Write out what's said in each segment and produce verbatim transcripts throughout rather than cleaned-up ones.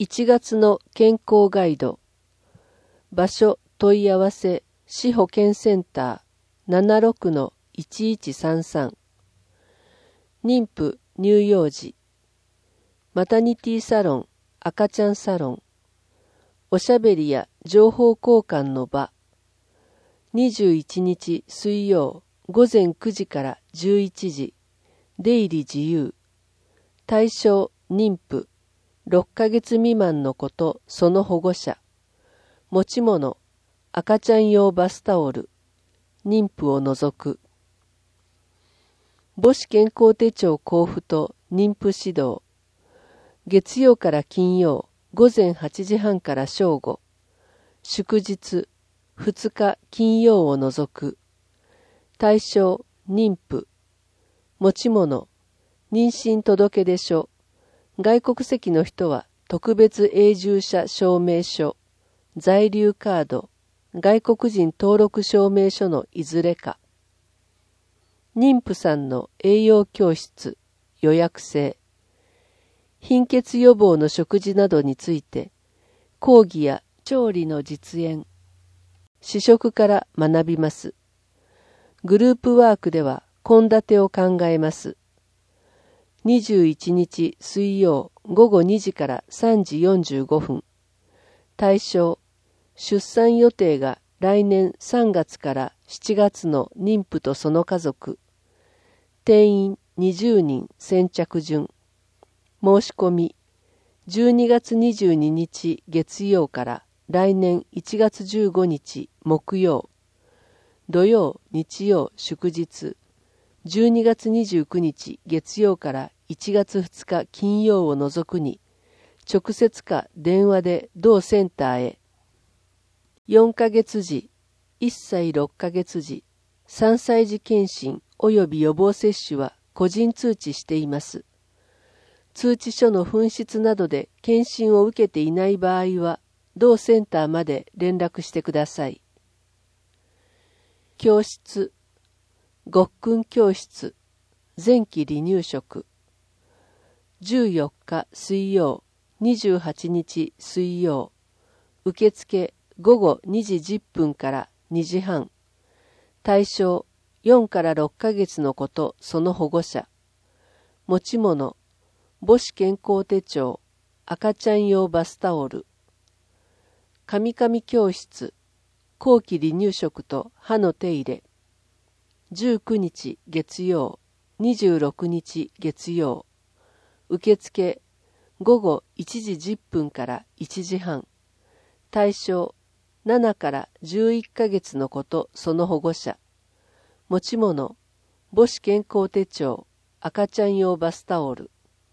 いちがつの健康ガイド。場所問い合わせ市保健センター ななろくのいちいちさんさん。妊婦乳幼児。マタニティサロン、赤ちゃんサロン。おしゃべりや情報交換の場。にじゅういちにち水曜午前くじからじゅういちじ。出入り自由。対象妊婦。ろっかげつ未満の子とその保護者。持ち物、赤ちゃん用バスタオル。妊婦を除く。母子健康手帳交付と妊婦指導。月曜から金曜、午前はちじはんから正午。祝日、ふつか金曜を除く。対象、妊婦。持ち物、妊娠届出書。外国籍の人は特別永住者証明書、在留カード、外国人登録証明書のいずれか。妊婦さんの栄養教室、予約制。貧血予防の食事などについて、講義や調理の実演、試食から学びます。グループワークでは献立を考えます。にじゅういちにち水曜午後にじからさんじよんじゅうごふん。対象、出産予定が来年さんがつからしちがつの妊婦とその家族。定員にじゅうにん先着順。申し込み、じゅうにがつにじゅうににち月曜から来年いちがつじゅうごにち木曜。土曜、日曜、祝日。じゅうにがつにじゅうくにち月曜からいちがつふつか金曜を除くに、直接か電話で同センターへ。よんかげつじ、いっさいろっかげつじ、さんさい児検診及び予防接種は個人通知しています。通知書の紛失などで検診を受けていない場合は、同センターまで連絡してください。教室。ごっくん教室、前期離乳食。じゅうよっか水曜、にじゅうはちにち水曜。受付ごごにじじゅっぷんからにじはん。対象よんからろっかげつの子とその保護者。持ち物、母子健康手帳、赤ちゃん用バスタオル。かみかみ教室、後期離乳食と歯の手入れ。じゅうくにち月曜、にじゅうろくにち月曜。受付ごごいちじじゅっぷんからいちじはん。対象ななからじゅういっかげつの子とその保護者。持ち物、母子健康手帳、赤ちゃん用バスタオル。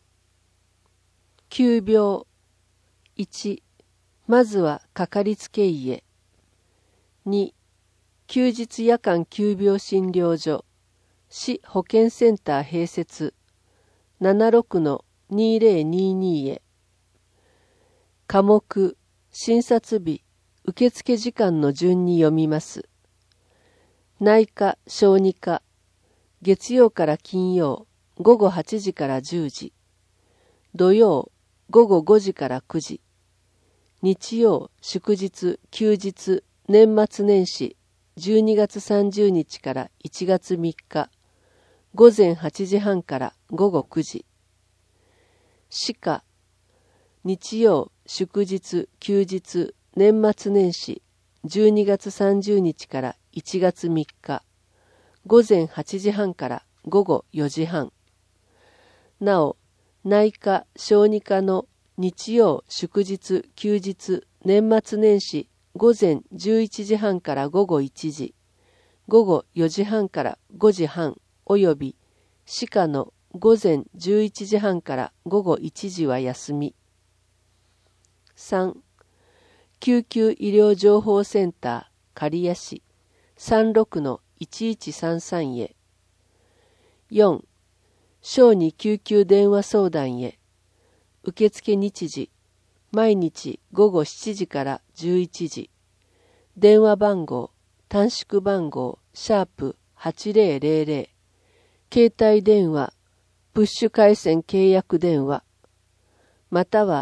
急病。いち、まずはかかりつけ医へ。に、休日夜間急病診療所、市保健センター併設、ななろくのにせんにじゅうにへ。科目、診察日、受付時間の順に読みます。内科、小児科、月曜から金曜、ごごはちじからじゅうじ。土曜、ごごごじからくじ。日曜、祝日、休日、年末年始、じゅうにがつさんじゅうにちからいちがつみっか、ごぜんはちじはんからごごくじ。歯科、日曜、祝日、休日、年末年始、じゅうにがつさんじゅうにちからいちがつみっか、ごぜんはちじはんからごごよじはん。なお、内科、小児科の日曜、祝日、休日、年末年始、ごぜんじゅういちじはんからごごいちじ、ごごよじはんからごじはんおよび歯科のごぜんじゅういちじはんからごごいちじは休み。さん、救急医療情報センター刈谷市さんじゅうろくのいちいちさんさんへ。よん、小児救急電話相談へ。受付日時、毎日ごごしちじからじゅういちじ。電話番号、短縮番号、シャープはちぜろぜろぜろ。携帯電話、プッシュ回線契約電話。または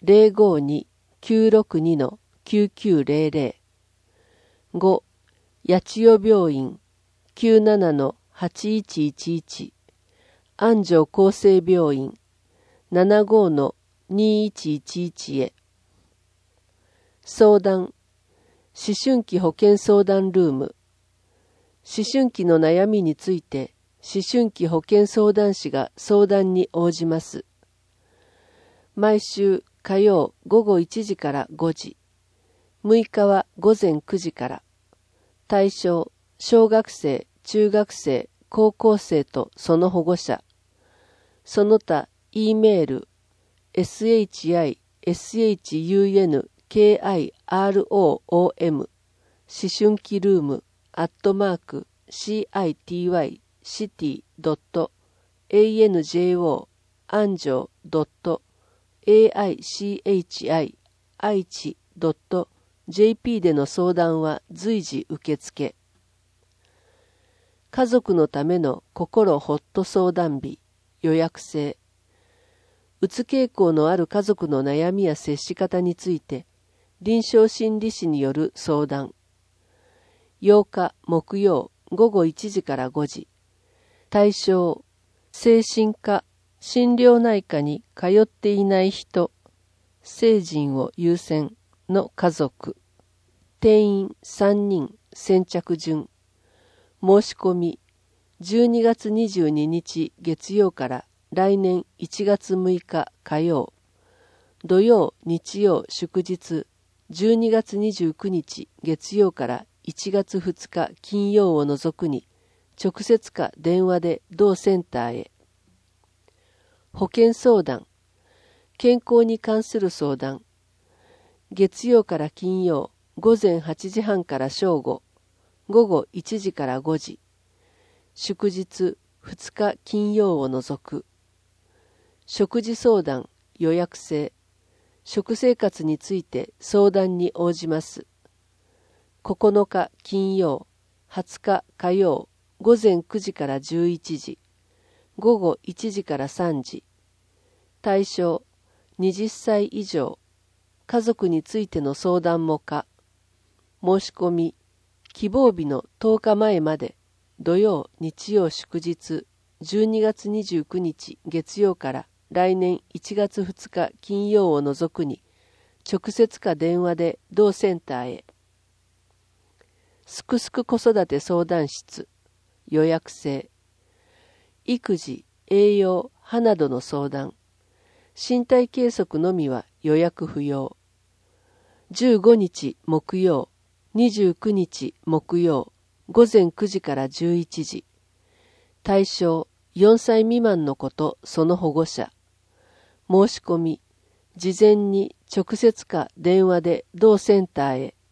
ゼロごに きゅうろくに きゅうきゅうゼロゼロ。ご、八千代病院 きゅうなな はちいちいちいち。安城厚生病院 ななご にいちいちいち へ。相談。思春期保健相談ルーム。思春期の悩みについて、思春期保健相談士が相談に応じます。毎週火曜午後いちじからごじ。むいかは午前くじから。対象、小学生、中学生、高校生とその保護者。その他、E メール、shishunkiroom、思春期ルーム、アットマーク、city、city.anjo、安城 .aichi、愛知 .jp での相談は随時受付。家族のための心ほっと相談日、予約制。うつ傾向のある家族の悩みや接し方について、臨床心理士による相談。ようか木曜午後いちじからごじ。対象、精神科、心療内科に通っていない人、成人を優先の家族。定員さんにん、先着順。申し込み、じゅうにがつにじゅうににち月曜から来年いちがつむいか火曜。土曜、日曜、祝日、じゅうにがつにじゅうくにち月曜からいちがつふつか金曜を除くに、直接か電話で同センターへ。保健相談、健康に関する相談。月曜から金曜、午前はちじはんから正午、午後いちじからごじ。祝日ふつか金曜を除く。食事相談、予約制。食生活について相談に応じます。ここのか金曜、はつか火曜、午前くじからじゅういちじ、午後いちじからさんじ。対象、はたち以上。家族についての相談も可。申し込み、希望日のとおかまえまで、土曜、日曜祝日、じゅうにがつにじゅうくにち月曜から来年いちがつふつか金曜を除くに、直接か電話で同センターへ。すくすく子育て相談室、予約制。育児、栄養、歯などの相談。身体計測のみは予約不要。じゅうごにち木曜、にじゅうくにち木曜、午前くじからじゅういちじ。対象、よんさい未満の子とその保護者。申し込み、事前に直接か電話で同センターへ。